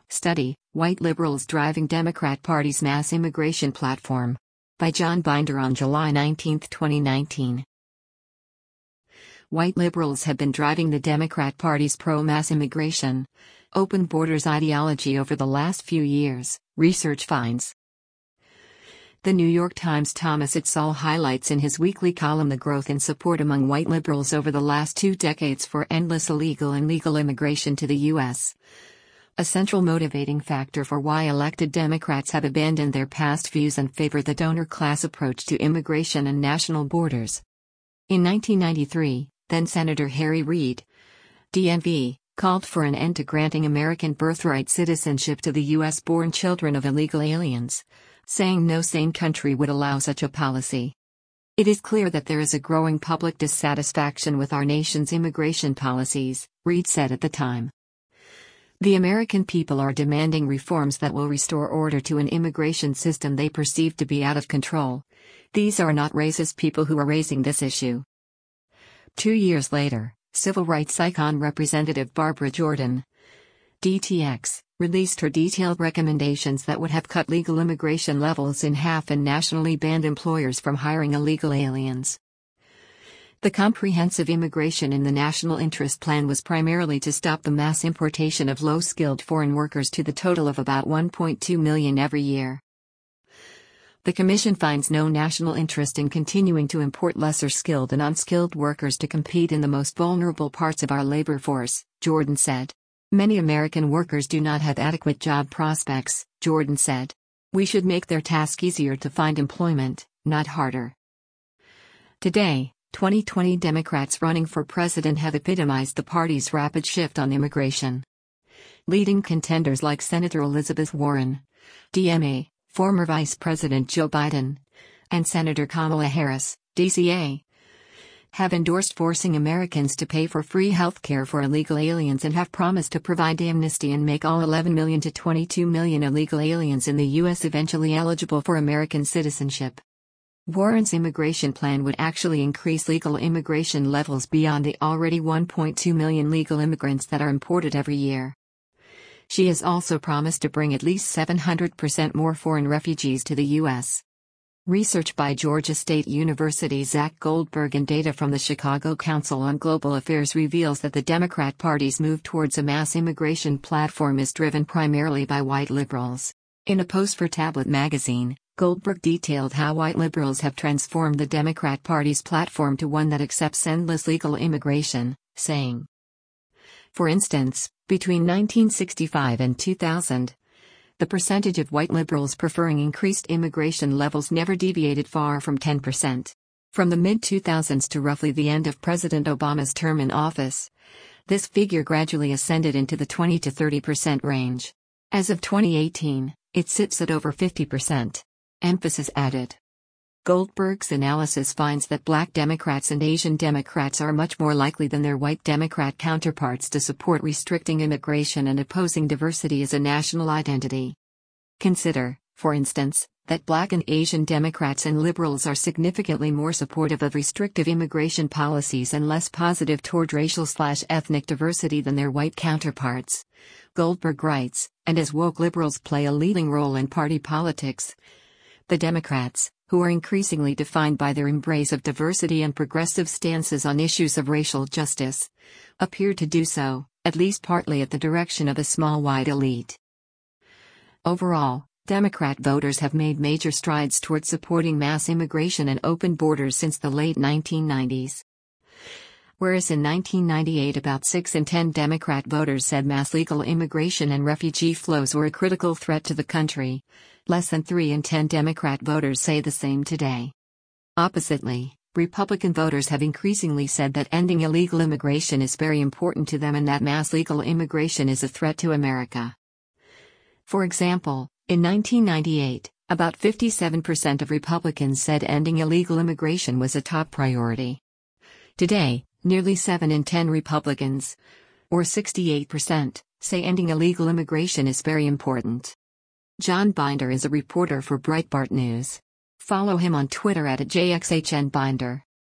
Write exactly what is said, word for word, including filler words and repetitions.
Study, White Liberals Driving Democrat Party's Mass Immigration Platform. By John Binder on July nineteenth, twenty nineteen. White liberals have been driving the Democrat Party's pro-mass immigration, open borders ideology over the last few years, research finds. The New York Times' Thomas Itzall highlights in his weekly column the growth in support among white liberals over the last two decades for endless illegal and legal immigration to the U S A central motivating factor for why elected Democrats have abandoned their past views and favor the donor-class approach to immigration and national borders. In nineteen ninety-three, then-Senator Harry Reid, D M V, called for an end to granting American birthright citizenship to the U S-born children of illegal aliens, saying no sane country would allow such a policy. It is clear that there is a growing public dissatisfaction with our nation's immigration policies, Reid said at the time. The American people are demanding reforms that will restore order to an immigration system they perceive to be out of control. These are not racist people who are raising this issue. Two years later, civil rights icon Representative Barbara Jordan, D T X, released her detailed recommendations that would have cut legal immigration levels in half and nationally banned employers from hiring illegal aliens. The Comprehensive Immigration in the National Interest Plan was primarily to stop the mass importation of low-skilled foreign workers to the total of about one point two million every year. The Commission finds no national interest in continuing to import lesser-skilled and unskilled workers to compete in the most vulnerable parts of our labor force, Jordan said. Many American workers do not have adequate job prospects, Jordan said. We should make their task easier to find employment, not harder. Today, twenty twenty Democrats running for president have epitomized the party's rapid shift on immigration. Leading contenders like Senator Elizabeth Warren, D M A, former Vice President Joe Biden, and Senator Kamala Harris, D C A, have endorsed forcing Americans to pay for free health care for illegal aliens and have promised to provide amnesty and make all eleven million to twenty-two million illegal aliens in the U S eventually eligible for American citizenship. Warren's immigration plan would actually increase legal immigration levels beyond the already one point two million legal immigrants that are imported every year. She has also promised to bring at least seven hundred percent more foreign refugees to the U S Research by Georgia State University's Zach Goldberg and data from the Chicago Council on Global Affairs reveals that the Democrat Party's move towards a mass immigration platform is driven primarily by white liberals. In a post for Tablet magazine, Goldberg detailed how white liberals have transformed the Democrat Party's platform to one that accepts endless legal immigration, saying, for instance, between nineteen sixty-five and two thousand, the percentage of white liberals preferring increased immigration levels never deviated far from ten percent. From the mid two thousands to roughly the end of President Obama's term in office, this figure gradually ascended into the twenty to thirty percent range. As of twenty eighteen, it sits at over fifty percent. Emphasis added. Goldberg's analysis finds that black Democrats and Asian Democrats are much more likely than their white Democrat counterparts to support restricting immigration and opposing diversity as a national identity. Consider, for instance, that black and Asian Democrats and liberals are significantly more supportive of restrictive immigration policies and less positive toward racial/ethnic diversity than their white counterparts. Goldberg writes, and as woke liberals play a leading role in party politics, the Democrats, who are increasingly defined by their embrace of diversity and progressive stances on issues of racial justice, appear to do so, at least partly at the direction of a small white elite. Overall, Democrat voters have made major strides toward supporting mass immigration and open borders since the late nineteen nineties. Whereas in nineteen ninety-eight about six in ten Democrat voters said mass legal immigration and refugee flows were a critical threat to the country, less than three in ten Democrat voters say the same today. Oppositely, Republican voters have increasingly said that ending illegal immigration is very important to them and that mass legal immigration is a threat to America. For example, in nineteen ninety-eight, about fifty-seven percent of Republicans said ending illegal immigration was a top priority. Today, nearly seven in ten Republicans, or sixty-eight percent, say ending illegal immigration is very important. John Binder is a reporter for Breitbart News. Follow him on Twitter at J X H N Binder.